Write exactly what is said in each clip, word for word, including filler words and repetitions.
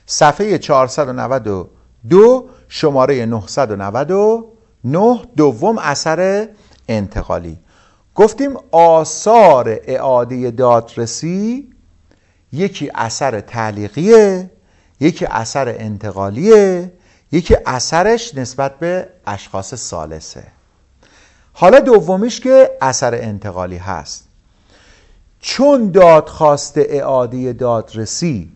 صفحه چهارصد و نود و دو شماره نهصد و نود و نه، دوم اثر انتقالی. گفتیم آثار اعاده دادرسی یکی اثر تعلیقیه، یکی اثر انتقالیه، یکی اثرش نسبت به اشخاص ثالثه. حالا دومیش که اثر انتقالی هست. چون دادخواست اعاده دادرسی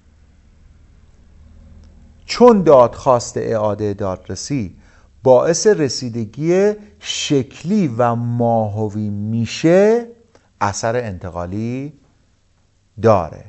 چون دادخواست اعاده دادرسی باعث رسیدگی شکلی و ماهوی میشه، اثر انتقالی داره.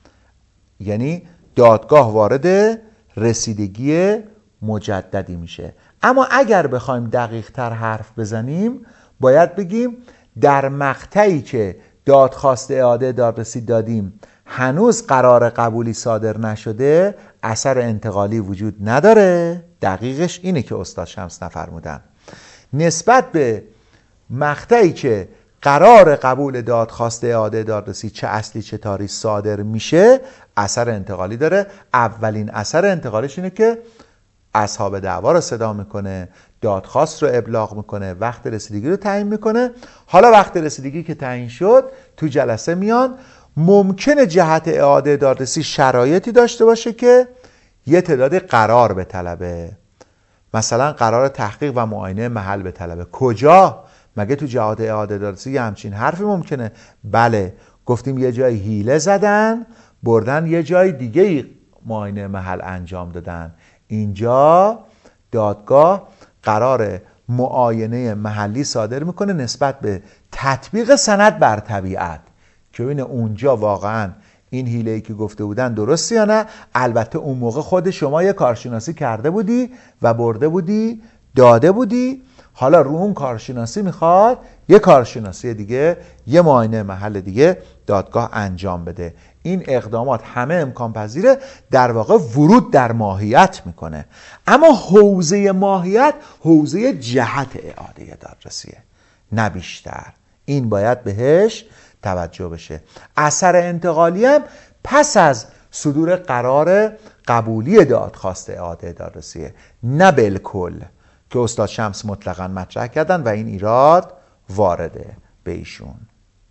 یعنی دادگاه وارد رسیدگی مجددی میشه. اما اگر بخوایم دقیق تر حرف بزنیم باید بگیم در مقطعی که دادخواست اعاده دادرسی دادیم هنوز قرار قبولی صادر نشده، اثر انتقالی وجود نداره. دقیقش اینه که استاد شمس نفرمودن. نسبت به مقطعی که قرار قبول دادخواست اعاده دادرسی چه اصلی چه تاری صادر میشه، اثر انتقالی داره. اولین اثر انتقالیش اینه که اصحاب دعوا رو صدا میکنه، دادخواست رو ابلاغ میکنه، وقت رسیدگی رو تعیین میکنه. حالا وقت رسیدگی که تعیین شد تو جلسه میان، ممکنه جهت اعاده دادرسی شرایطی داشته باشه که یه تعداد قرار به طلبه، مثلا قرار تحقیق و معاینه محل به طلبه. کجا؟ مگه تو جهت اعاده دادرسی یه همچین حرفی ممکنه؟ بله، گفتیم یه جای حیله زدن، بردن یه جای دیگه معاینه محل انجام دادن. اینجا دادگاه قرار معاینه محلی صادر میکنه نسبت به تطبیق سند بر طبیعت که ببینه اونجا واقعا این حیله‌ای که گفته بودن درسته یا نه. البته اون موقع خود شما یه کارشناسی کرده بودی و برده بودی داده بودی، حالا رو اون کارشناسی میخواد یه کارشناسی دیگه، یه معاینه محل دیگه دادگاه انجام بده. این اقدامات همه امکان پذیره، در واقع ورود در ماهیت میکنه. اما حوزه ماهیت حوزه جهت اعاده دادرسیه، نه بیشتر. این باید بهش توجه بشه. اثر انتقالی هم پس از صدور قرار قبولی دادخواست اعاده دادرسیه، نه بالکل که استاد شمس مطلقاً مطرح کردن و این ایراد وارده به ایشون.